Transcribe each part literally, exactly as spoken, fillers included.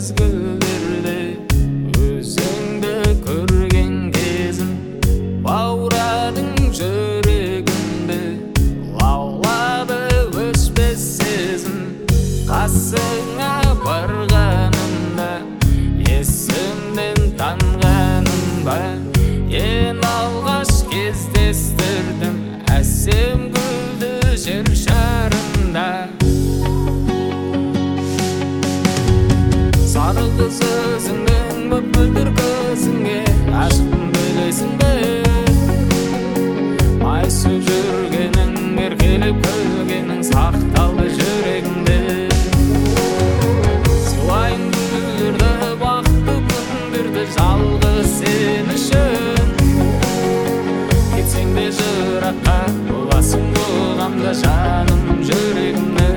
мезгілдерде өзіңді көрген кезім бауырадың жүрегімді лаулады өшпес сезім қасыңа барғанымда есімнен танғаным ба ең алғаш кездестірдім әсем гүлді жер шарында сары қыз өзіңнің мөп-мөлдір көзіңе ашықпын білесің бе майысып жүргенің еркелеп күлгенің сақталды жүрегімде сыйлайын гүлдерді бақытты күндерді жалғыз сен үшін кетсең де жыраққа боласың болғанда жаным жүрегімнің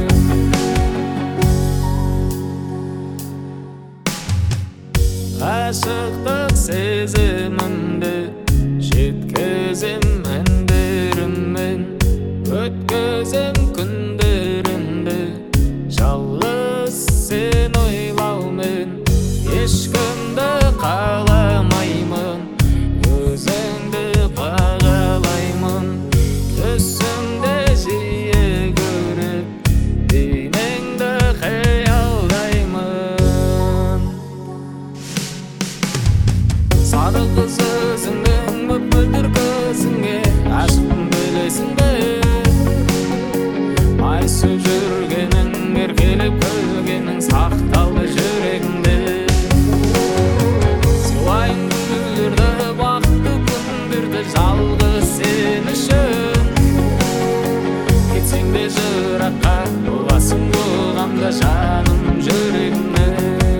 ғашықтық сезімімді жеткізем әндеріммен өткізем күндерімді жалғыз сен ойлаумен ешкімді қаламаймын өзіңді бағалаймын түсімде жиі көріп бейнеңді қиялдаймын сары қыз өзіңнің мөп-мөлдір көзіңе ашықпын білесің бе майысып жүргенің еркелеп күлгенің сақталды жүрегімде сыйлайын гүлдерді бақытты күндерді жалғыз сен үшін кетсең де жыраққа боласың болғанда жаным жүрегімнің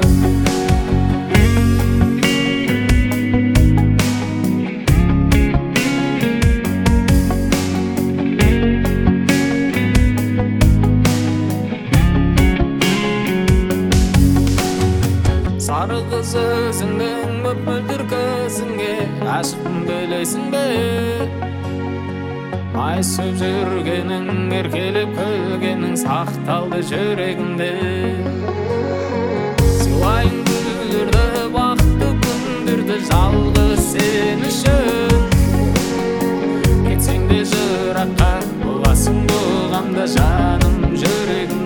сары қыз өзіңнің мөп-мөлдір көзіңе ашықпын білесің бе майысып жүргенің еркелеп күлгенің сақталды жүрегімде сыйлайын гүлдерді бақытты күндерді жалғыз сен үшін кетсең де жыраққа боласың болғанда жаным жүрегім